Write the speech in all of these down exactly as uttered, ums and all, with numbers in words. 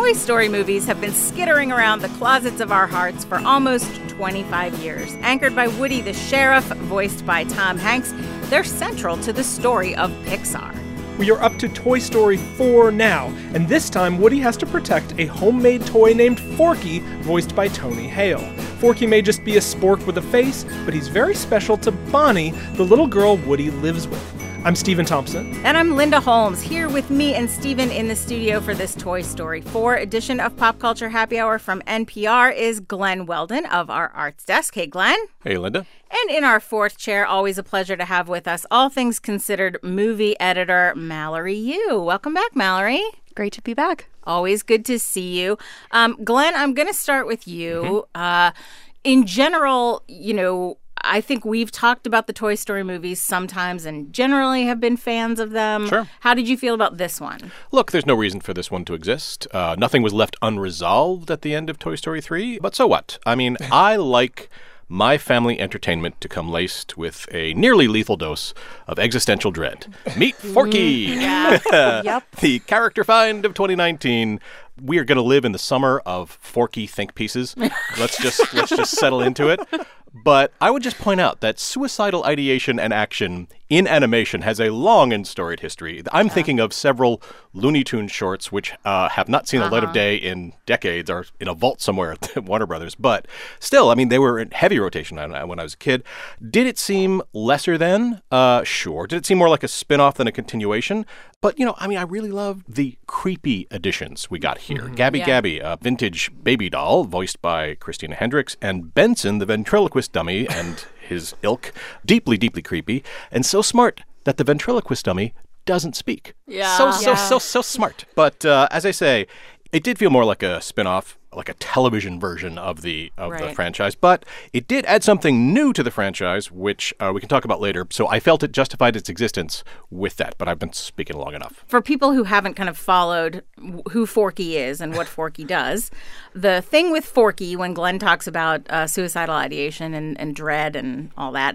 Toy Story movies have been skittering around the closets of our hearts for almost twenty-five years. Anchored by Woody the Sheriff, voiced by Tom Hanks, they're central to the story of Pixar. We are up to Toy Story four now, and this time Woody has to protect a homemade toy named Forky, voiced by Tony Hale. Forky may just be a spork with a face, but he's very special to Bonnie, the little girl Woody lives with. I'm Stephen Thompson. And I'm Linda Holmes, here with me and Stephen in the studio for this Toy Story four edition of Pop Culture Happy Hour from N P R is Glenn Weldon of our Arts Desk. Hey, Glenn. Hey, Linda. And in our fourth chair, always a pleasure to have with us, all things considered, movie editor Mallory Yu. Welcome back, Mallory. Great to be back. Always good to see you. Um, Glenn, I'm going to start with you. Mm-hmm. Uh, in general, you know, I think we've talked about the Toy Story movies sometimes and generally have been fans of them. Sure. How did you feel about this one? Look, there's no reason for this one to exist. Uh, nothing was left unresolved at the end of Toy Story three, but so what? I mean, I like my family entertainment to come laced with a nearly lethal dose of existential dread. Meet Forky! Yeah. Yep. The character find of twenty nineteen. We are going to live in the summer of Forky think pieces. Let's just let's just settle into it. But I would just point out that suicidal ideation and action in animation has a long and storied history. I'm yeah. thinking of several Looney Tunes shorts, which uh, have not seen the uh-huh. light of day in decades, or in a vault somewhere at Warner Brothers. But still, I mean, they were in heavy rotation when I was a kid. Did it seem lesser then? Uh, sure. Did it seem more like a spin-off than a continuation? But, you know, I mean, I really love the creepy additions we got here. Mm-hmm. Gabby yeah. Gabby, a vintage baby doll voiced by Christina Hendricks, and Benson, the ventriloquist dummy, and his ilk, deeply, deeply creepy, and so smart that the ventriloquist dummy doesn't speak. Yeah. So, so, yeah. so, so smart. But uh, as I say, it did feel more like a spin-off, like a television version of the of right. the franchise. But it did add something new to the franchise, which uh, we can talk about later. So I felt it justified its existence with that. But I've been speaking long enough. For people who haven't kind of followed who Forky is and what Forky does, the thing with Forky, when Glenn talks about uh, suicidal ideation and, and dread and all that,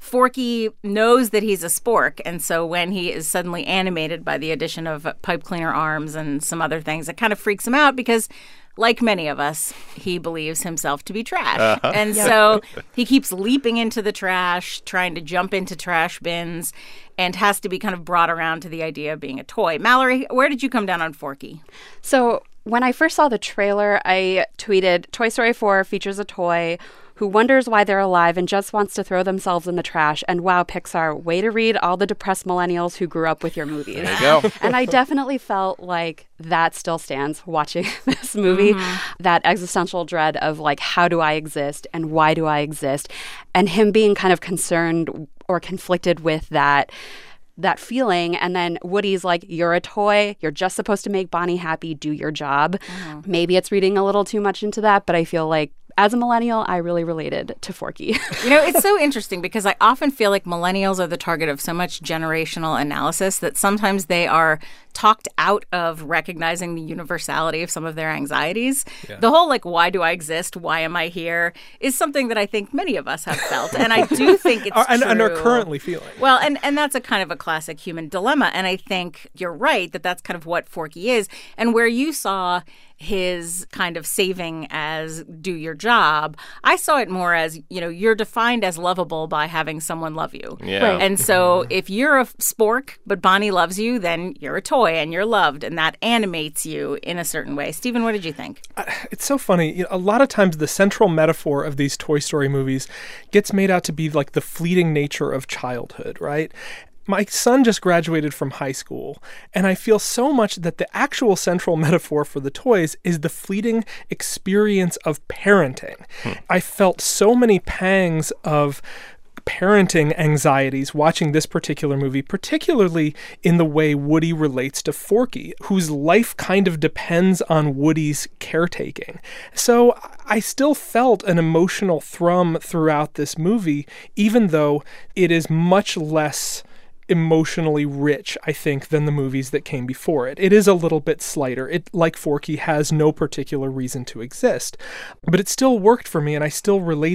Forky knows that he's a spork, and so when he is suddenly animated by the addition of pipe cleaner arms and some other things, it kind of freaks him out because, like many of us, he believes himself to be trash. Uh-huh. And yeah. so he keeps leaping into the trash, trying to jump into trash bins, and has to be kind of brought around to the idea of being a toy. Mallory, where did you come down on Forky? So when I first saw the trailer, I tweeted, Toy Story four features a toy who wonders why they're alive and just wants to throw themselves in the trash. And wow, Pixar, way to read all the depressed millennials who grew up with your movies. There you go. And I definitely felt like that still stands watching this movie. Mm-hmm. That existential dread of like, how do I exist and why do I exist? And him being kind of concerned or conflicted with that that feeling. And then Woody's like, you're a toy. You're just supposed to make Bonnie happy. Do your job. Mm-hmm. Maybe it's reading a little too much into that, but I feel like as a millennial, I really related to Forky. You know, it's so interesting because I often feel like millennials are the target of so much generational analysis that sometimes they are talked out of recognizing the universality of some of their anxieties. Yeah. The whole, like, why do I exist? Why am I here? Is something that I think many of us have felt. And I do think it's and, true. And are currently feeling. Well, and, and that's a kind of a classic human dilemma. And I think you're right that that's kind of what Forky is. And where you saw his kind of saving as do your job, I saw it more as, you know, you're defined as lovable by having someone love you. Yeah. Right. And so if you're a spork, but Bonnie loves you, then you're a toy and you're loved, and that animates you in a certain way. Stephen, what did you think? Uh, it's so funny. You know, a lot of times the central metaphor of these Toy Story movies gets made out to be like the fleeting nature of childhood, right? My son just graduated from high school, and I feel so much that the actual central metaphor for the toys is the fleeting experience of parenting. Hmm. I felt so many pangs of parenting anxieties watching this particular movie, particularly in the way Woody relates to Forky, whose life kind of depends on Woody's caretaking. So I still felt an emotional thrum throughout this movie, even though it is much less emotionally rich, I think, than the movies that came before it. It is a little bit slighter. It, like Forky, has no particular reason to exist. But it still worked for me, and I still related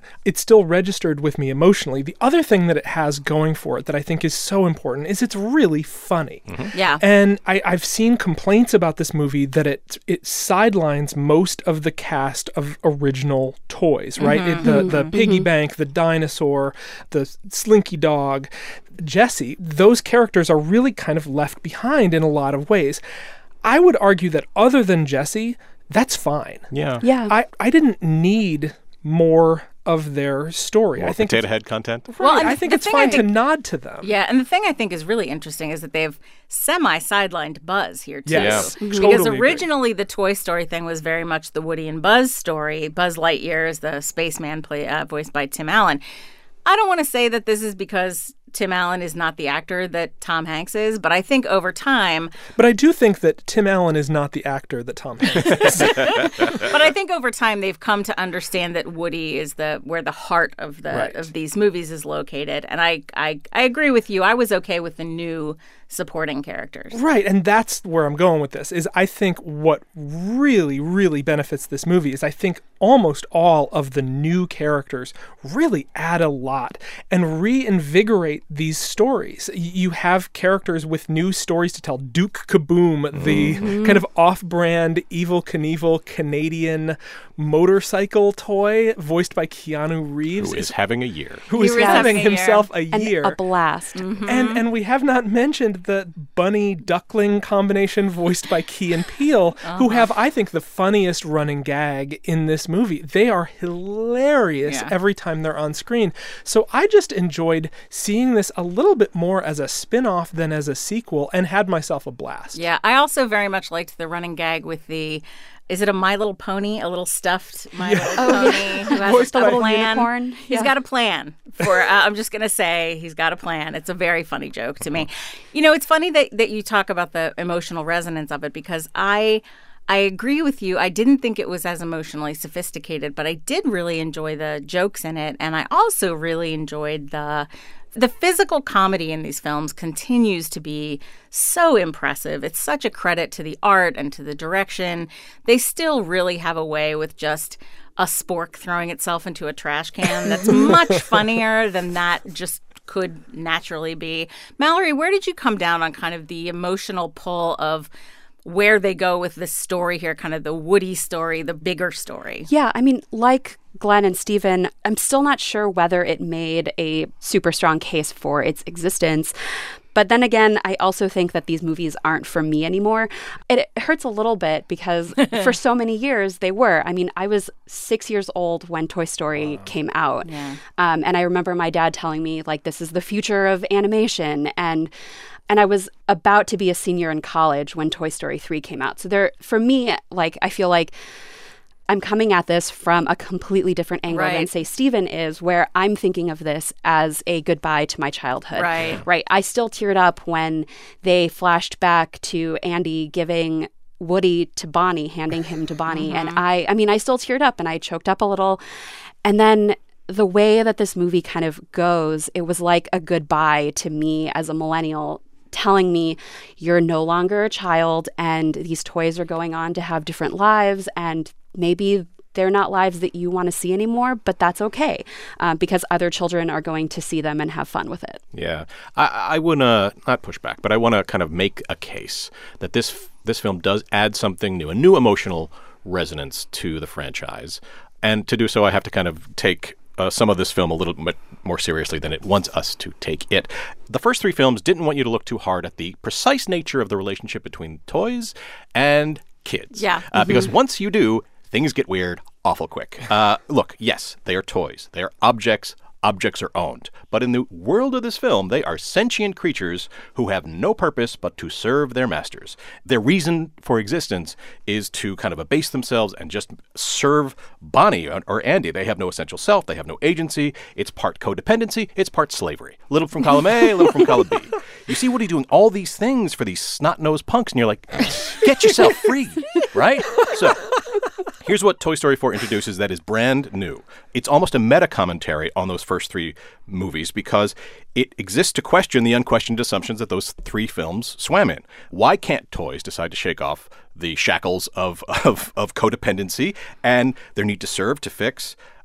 it still registered with me emotionally. The other thing that it has going for it that I think is so important is it's really funny. Mm-hmm. Yeah. And I, I've seen complaints about this movie that it it sidelines most of the cast of original toys, right? Mm-hmm. It, the, the piggy bank, the dinosaur, the slinky dog, Jessie, those characters are really kind of left behind in a lot of ways. I would argue that other than Jessie, that's fine. Yeah. Yeah. I, I didn't need more of their story. More I think potato head content. Right, Well, and I think the it's thing I fine think- to nod to them. Yeah, and the thing I think is really interesting is that they've semi-sidelined Buzz here, too. Yes, Because totally agree. originally the Toy Story thing was very much the Woody and Buzz story. Buzz Lightyear is the spaceman play, uh, voiced by Tim Allen. I don't want to say that this is because Tim Allen is not the actor that Tom Hanks is, but I think over time... But I do think that Tim Allen is not the actor that Tom Hanks is. But I think over time they've come to understand that Woody is the where the heart of the Right. of these movies is located. And I, I I agree with you. I was okay with the new supporting characters. Right, and that's where I'm going with this, is I think what really, really benefits this movie is I think almost all of the new characters really add a lot and reinvigorate these stories. Y- You have characters with new stories to tell. Duke Kaboom, the kind of off-brand Evel Knievel Canadian motorcycle toy voiced by Keanu Reeves, Who is having a year. who is He was having having a year. himself a And year. a blast. Mm-hmm. And and we have not mentioned the bunny duckling combination voiced by Key and Peele, who Uh-huh. have, I think, the funniest running gag in this movie. They are hilarious Yeah. every time they're on screen. So I just enjoyed seeing this a little bit more as a spin-off than as a sequel, and had myself a blast. Yeah, I also very much liked the running gag with the. Is it a My Little Pony? A little stuffed My Little Pony who has Voiced a by- plan. unicorn. He's Yeah. got a plan for. Uh, I'm just gonna say he's got a plan. It's a very funny joke to me. You know, it's funny that that you talk about the emotional resonance of it because I. I agree with you. I didn't think it was as emotionally sophisticated, but I did really enjoy the jokes in it, and I also really enjoyed the the physical comedy in these films continues to be so impressive. It's such a credit to the art and to the direction. They still really have a way with just a spork throwing itself into a trash can that's much funnier than that just could naturally be. Mallory, where did you come down on kind of the emotional pull of where they go with this story here, kind of the Woody story, the bigger story? Yeah, I mean, like Glenn and Stephen, I'm still not sure whether it made a super strong case for its existence. But then again, I also think that these movies aren't for me anymore. It, it hurts a little bit because for so many years they were. I mean, I was six years old when Toy Story wow. came out. Yeah. Um, and I remember my dad telling me, like, this is the future of animation. And and I was about to be a senior in college when Toy Story three came out. So there, for me, like, I feel like I'm coming at this from a completely different angle Right. than, say, Stephen is, where I'm thinking of this as a goodbye to my childhood. Right. Right. I still teared up when they flashed back to Andy giving Woody to Bonnie, handing him to Bonnie. And I, I mean, I still teared up and I choked up a little. And then the way that this movie kind of goes, it was like a goodbye to me as a millennial, telling me you're no longer a child and these toys are going on to have different lives, and maybe they're not lives that you want to see anymore, but that's okay uh, because other children are going to see them and have fun with it. Yeah. I, I want to, not push back, but I want to kind of make a case that this this film does add something new, a new emotional resonance to the franchise. And to do so, I have to kind of take Uh, some of this film a little bit more seriously than it wants us to take it. The first three films didn't want you to look too hard at the precise nature of the relationship between toys and kids. Yeah. Uh, because once you do, things get weird awful quick. Uh, look, yes, they are toys. They are objects. Objects are owned. But in the world of this film, they are sentient creatures who have no purpose but to serve their masters. Their reason for existence is to kind of abase themselves and just serve Bonnie or Andy. They have no essential self. They have no agency. It's part codependency. It's part slavery. A little from column A, a little from column B. You see Woody doing all these things for these snot-nosed punks, and you're like, get yourself free, right? So here's what Toy Story four introduces that is brand new. It's almost a meta-commentary on those first three movies because it exists to question the unquestioned assumptions that those three films swam in. Why can't toys decide to shake off the shackles of, of, of codependency and their need to serve, to fix?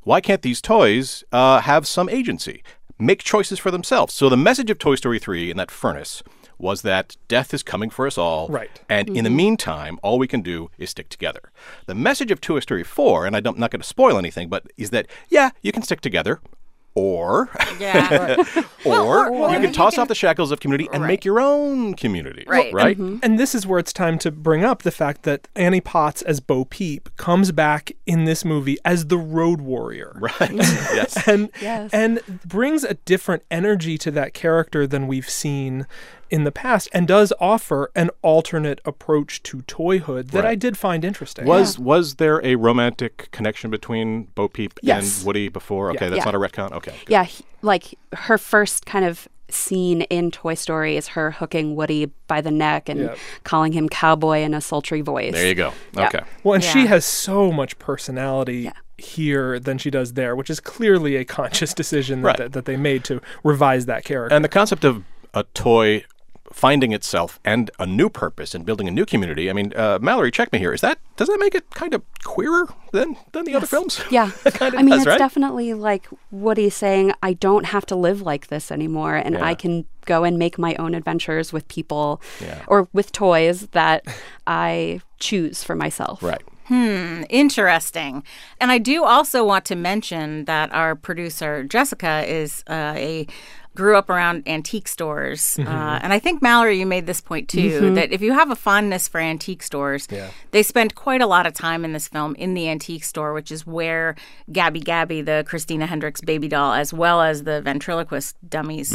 why can't these toys uh, have some agency, make choices for themselves? So the message of Toy Story three in that furnace was that death is coming for us all. Right. And in the meantime, all we can do is stick together. The message of Toy Story four, and I'm not going to spoil anything, but is that, yeah, you can stick together. Or, Yeah. or, or you you can toss can- off the shackles of community and Right. make your own community. Right. Right? And this is where it's time to bring up the fact that Annie Potts as Bo Peep comes back in this movie as the road warrior. Right. Yes. And Yes. and brings a different energy to that character than we've seen in the past, and does offer an alternate approach to toyhood that Right. I did find interesting. Was was there a romantic connection between Bo Peep Yes. and Woody before? Okay, Yeah. that's Yeah. not a retcon? Okay. Yeah, he- like her first kind of scene in Toy Story is her hooking Woody by the neck and Yeah. calling him cowboy in a sultry voice. There you go. Yeah. Okay. Well, and she Yeah. has so much personality Yeah. here than she does there, which is clearly a conscious decision that, Right. that, that they made to revise that character. And the concept of a toy finding itself and a new purpose and building a new community. I mean, uh, Mallory, check me here. Is that does that make it kind of queerer than than the other films? Yeah. It kinda I mean, does, it's right? definitely like Woody saying, I don't have to live like this anymore, and Yeah. I can go and make my own adventures with people Yeah. or with toys that I choose for myself. Right. Interesting. And I do also want to mention that our producer, Jessica, is uh, a grew up around antique stores. Mm-hmm. Uh, and I think, Mallory, you made this point too, that if you have a fondness for antique stores, Yeah. they spend quite a lot of time in this film in the antique store, which is where Gabby Gabby, the Christina Hendricks baby doll, as well as the ventriloquist dummies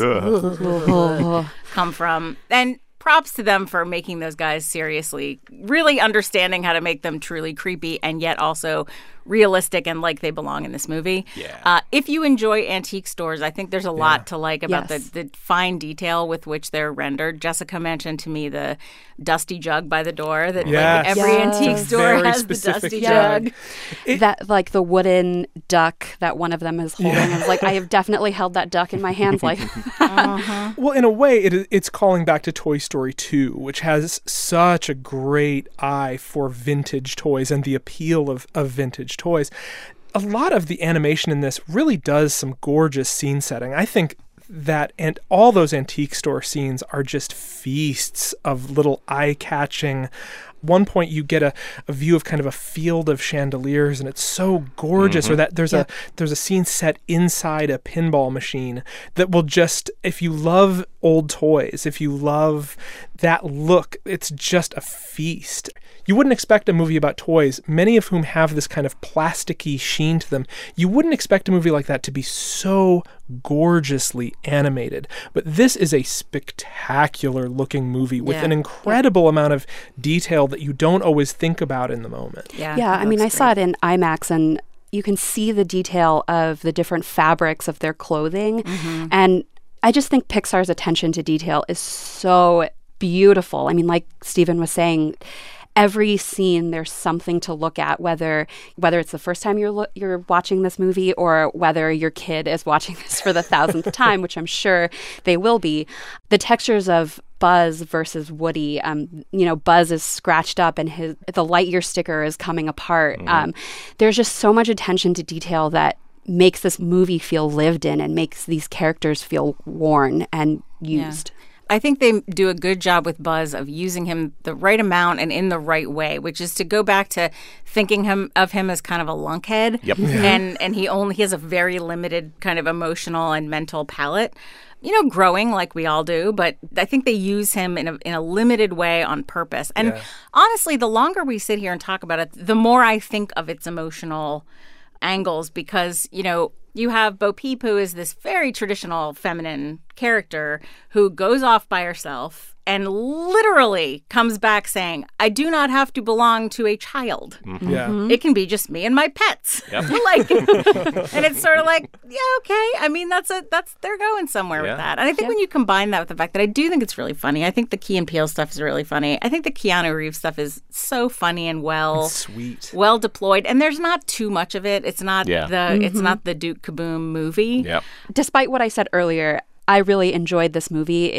come from. And props to them for making those guys seriously, really understanding how to make them truly creepy and yet also realistic and like they belong in this movie. Yeah. Uh, if you enjoy antique stores, I think there's a lot to like about Yes. the, the fine detail with which they're rendered. Jessica mentioned to me the dusty jug by the door that like, Yes. every Yes. antique It's a store very has the specific dusty jug. jug. It- That like the wooden duck that one of them is holding. I was like, I have definitely held that duck in my hands like Well, in a way, it, it's calling back to Toy Story two, which has such a great eye for vintage toys and the appeal of, of vintage toys. A lot of the animation in this really does some gorgeous scene setting. I think that and all those antique store scenes are just feasts of little eye-catching. One point you get a, a view of kind of a field of chandeliers, and it's so gorgeous. Or that there's a there's a scene set inside a pinball machine that will just, if you love old toys, if you love that look, it's just a feast. You wouldn't expect a movie about toys, many of whom have this kind of plasticky sheen to them. You wouldn't expect a movie like that to be so gorgeously animated. But this is a spectacular looking movie with Yeah. an incredible amount of detail that you don't always think about in the moment. Yeah, Yeah, it I mean, I looks saw great. it in IMAX, and you can see the detail of the different fabrics of their clothing. Mm-hmm. And I just think Pixar's attention to detail is so beautiful. I mean, like Stephen was saying, every scene there's something to look at, whether whether it's the first time you're lo- you're watching this movie or whether your kid is watching this for the thousandth time, which I'm sure they will be. The textures of Buzz versus Woody, um, you know, Buzz is scratched up and his the Lightyear sticker is coming apart. Um, there's just so much attention to detail that makes this movie feel lived in and makes these characters feel worn and used. I think they do a good job with Buzz of using him the right amount and in the right way, which is to go back to thinking him of him as kind of a lunkhead. Yep. And and he only he has a very limited kind of emotional and mental palette. You know, growing like we all do, but I think they use him in a in a limited way on purpose. And Yeah. honestly, the longer we sit here and talk about it, the more I think of its emotional angles because, you know, you have Bo Peep, who is this very traditional feminine character who goes off by herself and literally comes back saying, I do not have to belong to a child. Yeah. It can be just me and my pets. Yep. like, and it's sort of like, yeah, okay. I mean, that's a that's they're going somewhere Yeah. with that. And I think when you combine that with the fact that I do think it's really funny, I think the Key and Peele stuff is really funny. I think the Keanu Reeves stuff is so funny and well Sweet. well deployed, and there's not too much of it. It's not Yeah. the it's not the Duke Kaboom movie. Yep. Despite what I said earlier, I really enjoyed this movie. It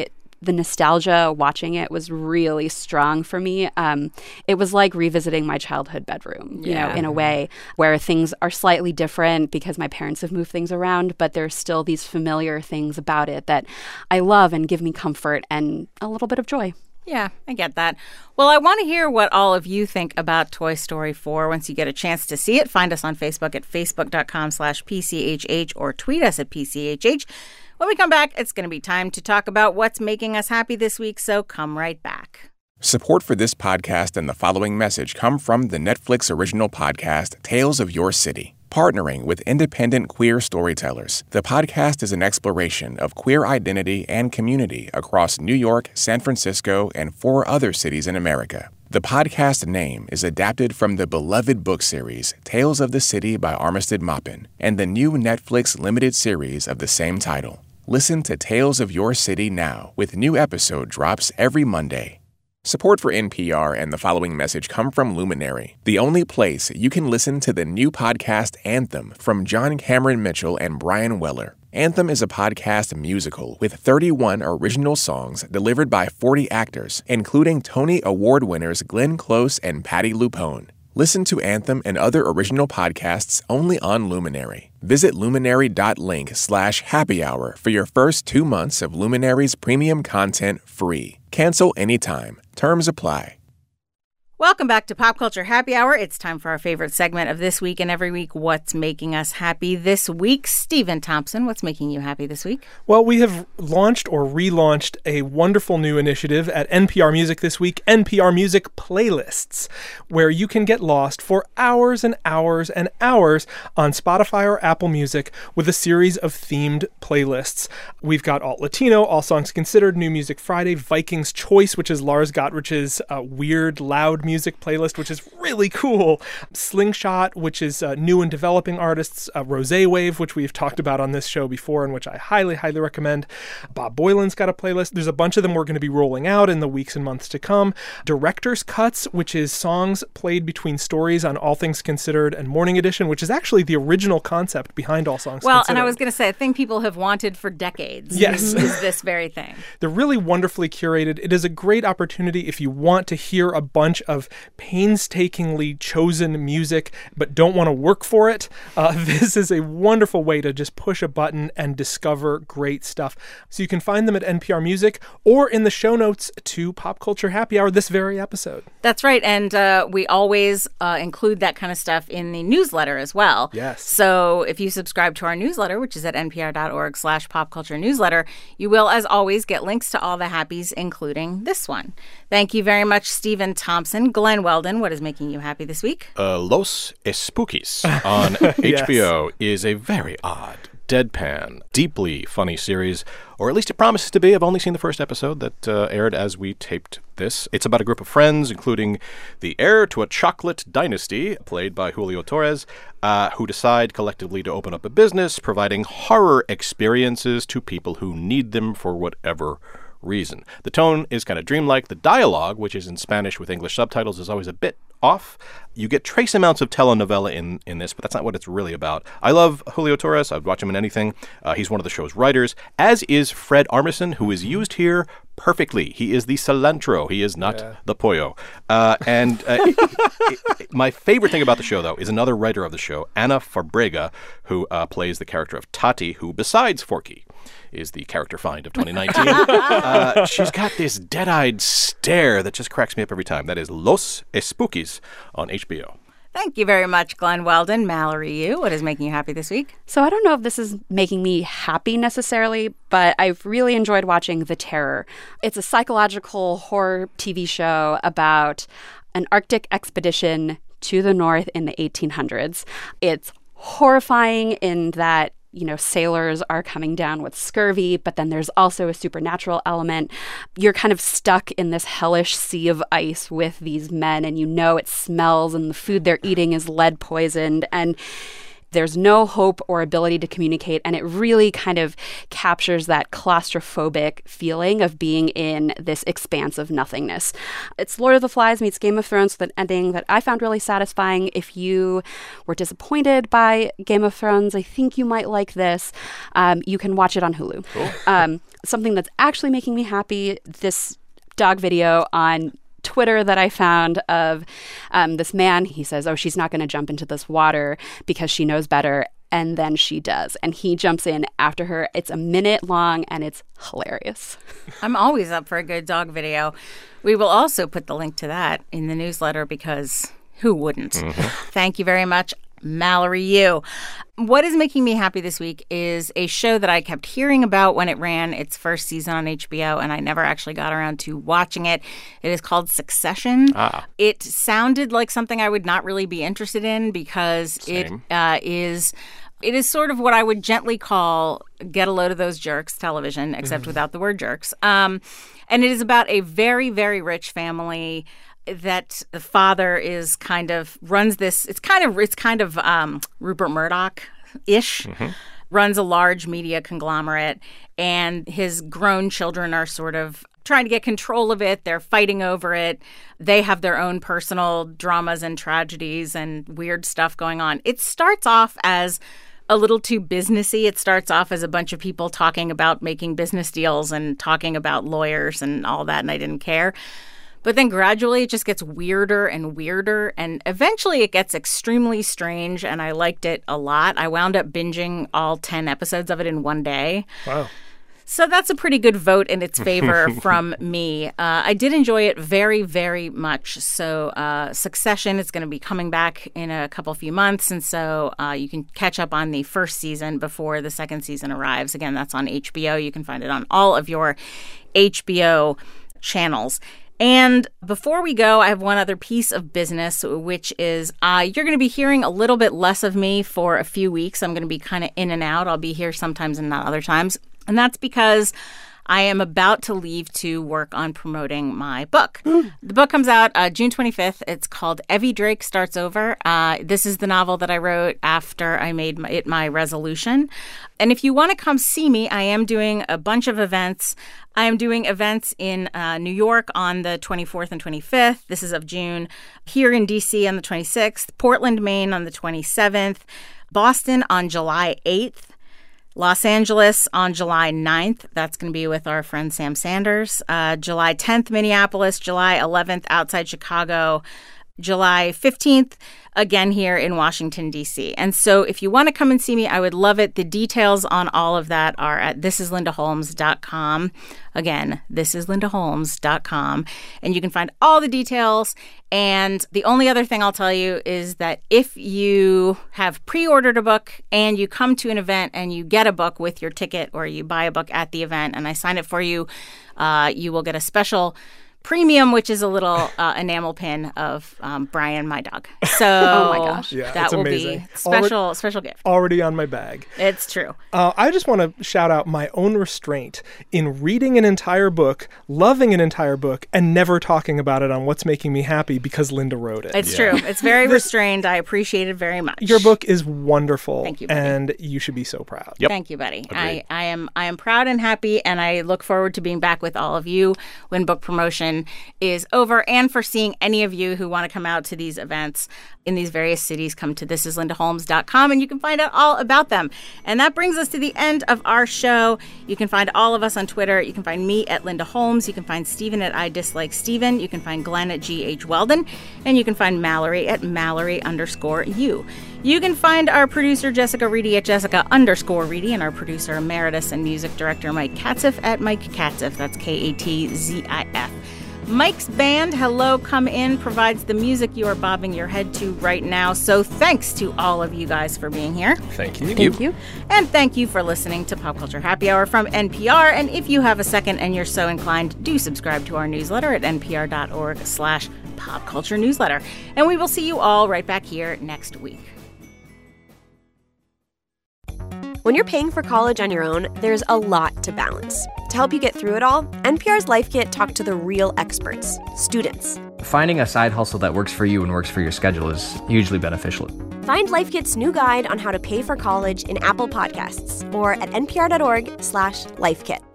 the nostalgia watching it was really strong for me. Um, it was like revisiting my childhood bedroom, you Yeah. know, in a way where things are slightly different because my parents have moved things around, but there's still these familiar things about it that I love and give me comfort and a little bit of joy. Yeah, I get that. Well, I want to hear what all of you think about Toy Story four once you get a chance to see it. Find us on Facebook at facebook.com slash PCHH or tweet us at P C H H. When we come back, it's going to be time to talk about what's making us happy this week, so come right back. Support for this podcast and the following message come from the Netflix original podcast Tales of Your City. Partnering with independent queer storytellers, the podcast is an exploration of queer identity and community across New York, San Francisco, and four other cities in America. The podcast name is adapted from the beloved book series Tales of the City by Armistead Maupin and the new Netflix limited series of the same title. Listen to Tales of Your City now with new episode drops every Monday. Support for N P R and the following message come from Luminary, the only place you can listen to the new podcast Anthem from John Cameron Mitchell and Brian Weller. Anthem is a podcast musical with thirty-one original songs delivered by forty actors, including Tony Award winners Glenn Close and Patti LuPone. Listen to Anthem and other original podcasts only on Luminary. Visit luminary.link slash happy hour for your first two months of Luminary's premium content free. Cancel anytime. Terms apply. Welcome back to Pop Culture Happy Hour. It's time for our favorite segment of this week and every week, What's Making Us Happy This Week? Stephen Thompson, what's making you happy this week? Well, we have launched or relaunched a wonderful new initiative at N P R Music this week, N P R Music Playlists, where you can get lost for hours and hours and hours on Spotify or Apple Music with a series of themed playlists. We've got Alt Latino, All Songs Considered, New Music Friday, Viking's Choice, which is Lars Gottrich's uh, weird, loud music playlist, which is really cool. Slingshot, which is uh, new and developing artists. Uh, Rosé Wave, which we've talked about on this show before and which I highly, highly recommend. Bob Boylan's got a playlist. There's a bunch of them we're going to be rolling out in the weeks and months to come. Director's Cuts, which is songs played between stories on All Things Considered and Morning Edition, which is actually the original concept behind All Songs Well, Considered. and I was going to say, a thing people have wanted for decades. Yes. is this very thing. They're really wonderfully curated. It is a great opportunity if you want to hear a bunch of painstakingly chosen music but don't want to work for it. Uh, this is a wonderful way to just push a button and discover great stuff. So you can find them at N P R Music or in the show notes to Pop Culture Happy Hour, this very episode. That's right. And uh, we always uh, include that kind of stuff in the newsletter as well. Yes. So if you subscribe to our newsletter, which is at npr.org slash popculture newsletter, you will, as always, get links to all the happies, including this one. Thank you very much, Stephen Thompson. Glenn Weldon, what is making you happy this week? Uh, Los Espookies on H B O is a very odd, deadpan, deeply funny series, or at least it promises to be. I've only seen the first episode that uh, aired as we taped this. It's about a group of friends, including the heir to a chocolate dynasty, played by Julio Torres, uh, who decide collectively to open up a business providing horror experiences to people who need them for whatever reason. The tone is kind of dreamlike. The dialogue, which is in Spanish with English subtitles, is always a bit off. You get trace amounts of telenovela in, in this, but that's not what it's really about. I love Julio Torres. I would watch him in anything. Uh, he's one of the show's writers, as is Fred Armisen, who is used here perfectly. He is the cilantro. He is not yeah. the pollo. Uh, and uh, it, it, it, my favorite thing about the show, though, is another writer of the show, Ana Fabrega, who uh, plays the character of Tati, who, besides Forky, is the character find of twenty nineteen. uh, she's got this dead-eyed stare that just cracks me up every time. That is Los Espookies on H B O. Thank you very much, Glenn Weldon. Mallory, you, what is making you happy this week? So I don't know if this is making me happy necessarily, but I've really enjoyed watching The Terror. It's a psychological horror T V show about an Arctic expedition to the north in the eighteen hundreds. It's horrifying in that, you know, sailors are coming down with scurvy, but then there's also a supernatural element. You're kind of stuck in this hellish sea of ice with these men, and you know it smells, and the food they're eating is lead poisoned, and there's no hope or ability to communicate, and it really kind of captures that claustrophobic feeling of being in this expanse of nothingness. It's Lord of the Flies meets Game of Thrones with an ending that I found really satisfying. If you were disappointed by Game of Thrones, I think you might like this. Um, you can watch it on Hulu. Cool. Um, something that's actually making me happy, this dog video on Twitter that I found of um, this man. He says, oh, she's not going to jump into this water because she knows better. And then she does. And he jumps in after her. It's a minute long and it's hilarious. I'm always up for a good dog video. We will also put the link to that in the newsletter because who wouldn't? Mm-hmm. Thank you very much, Mallory Yu. What is making me happy this week is a show that I kept hearing about when it ran its first season on H B O, and I never actually got around to watching it. It is called Succession. Ah. It sounded like something I would not really be interested in because Same. it uh, is... It is sort of what I would gently call get a load of those jerks television, except mm. without the word jerks. Um, and it is about a very, very rich family that the father is kind of runs this. It's kind of it's kind of um, Rupert Murdoch-ish. Mm-hmm. Runs a large media conglomerate, and his grown children are sort of trying to get control of it. They're fighting over it. They have their own personal dramas and tragedies and weird stuff going on. It starts off as a little too businessy. It starts off as a bunch of people talking about making business deals and talking about lawyers and all that, and I didn't care. But then gradually it just gets weirder and weirder, and eventually it gets extremely strange, and I liked it a lot. I wound up binging all ten episodes of it in one day. Wow. So that's a pretty good vote in its favor from me. Uh, I did enjoy it very, very much. So uh, Succession is going to be coming back in a couple few months, and so uh, you can catch up on the first season before the second season arrives. Again, that's on H B O. You can find it on all of your H B O channels. And before we go, I have one other piece of business, which is uh, you're going to be hearing a little bit less of me for a few weeks. I'm going to be kind of in and out. I'll be here sometimes and not other times. And that's because I am about to leave to work on promoting my book. Mm. The book comes out uh, June twenty-fifth. It's called Evie Drake Starts Over. Uh, this is the novel that I wrote after I made my, it my resolution. And if you want to come see me, I am doing a bunch of events. I am doing events in uh, New York on the twenty-fourth and twenty-fifth. This is of June. Here in D C on the twenty-sixth. Portland, Maine on the twenty-seventh. Boston on July eighth. Los Angeles on July ninth. That's going to be with our friend Sam Sanders. Uh, July tenth, Minneapolis. July eleventh, outside Chicago. July fifteenth, again here in Washington, D C. And so if you want to come and see me, I would love it. The details on all of that are at this is linda holmes dot com. Again, this is linda holmes dot com. And you can find all the details. And the only other thing I'll tell you is that if you have pre-ordered a book and you come to an event and you get a book with your ticket, or you buy a book at the event and I sign it for you, uh, you will get a special premium, which is a little uh, enamel pin of um, Brian, my dog. So oh my gosh, yeah, that it's will amazing. be special, already, special gift. Already on my bag. It's true. Uh, I just want to shout out my own restraint in reading an entire book, loving an entire book, and never talking about it on What's Making Me Happy because Linda wrote it. It's yeah. true. It's very restrained. I appreciate it very much. Your book is wonderful. Thank you, buddy. And you should be so proud. Yep. Thank you, buddy. I, Agreed. I am I am proud and happy, and I look forward to being back with all of you when book promotion is over, and for seeing any of you who want to come out to these events in these various cities. Come to this is linda holmes dot com and you can find out all about them. And that brings us to the end of our show. You can find all of us on Twitter. You can find me at Linda Holmes. You can find Stephen at I Dislike Stephen. You can find Glenn at G H Weldon. And you can find Mallory at Mallory underscore you. You can find our producer, Jessica Reedy, at Jessica underscore Reedy, and our producer emeritus and music director, Mike Katziff, at Mike Katziff. That's K A T Z I F. Mike's band, Hello Come In, provides the music you are bobbing your head to right now. So thanks to all of you guys for being here. Thank you. Thank you. And thank you for listening to Pop Culture Happy Hour from N P R. And if you have a second and you're so inclined, do subscribe to our newsletter at npr.org slash pop culture newsletter. And we will see you all right back here next week. When you're paying for college on your own, there's a lot to balance. To help you get through it all, N P R's Life Kit talked to the real experts, students. Finding a side hustle that works for you and works for your schedule is hugely beneficial. Find Life Kit's new guide on how to pay for college in Apple Podcasts or at npr.org slash lifekit.